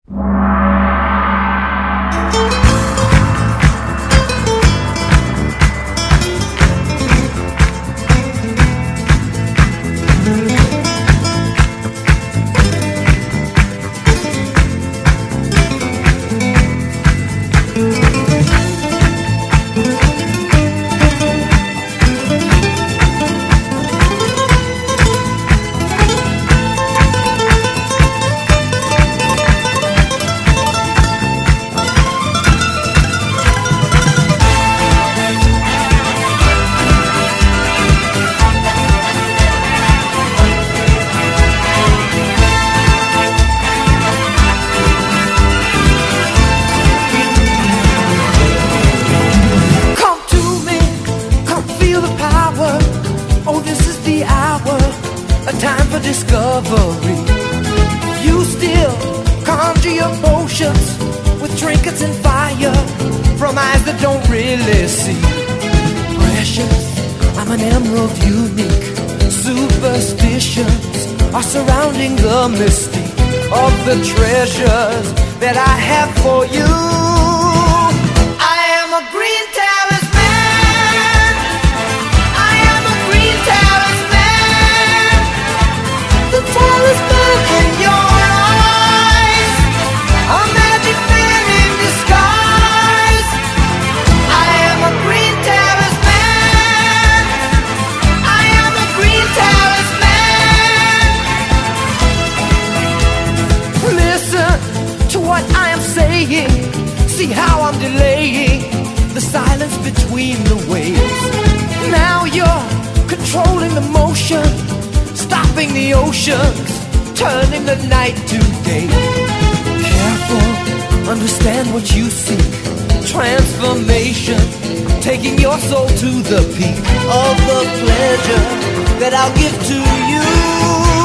Discovery. You still conjure your potions with trinkets and fire from eyes that don't really see. Precious, I'm an emerald unique. Superstitions are surrounding the mystique of the treasures that I have for you. I am a green talisman. I am a green talisman. The talisman in your eyes, a magic man in disguise. I am a green talisman. I am a green talisman. Listen to what I am saying. See how I'm delaying the silence between the waves. Now you're controlling the motion, stopping the oceans, turning the night to day. Careful, understand what you seek. Transformation, taking your soul to the peak of the pleasure that I'll give to you.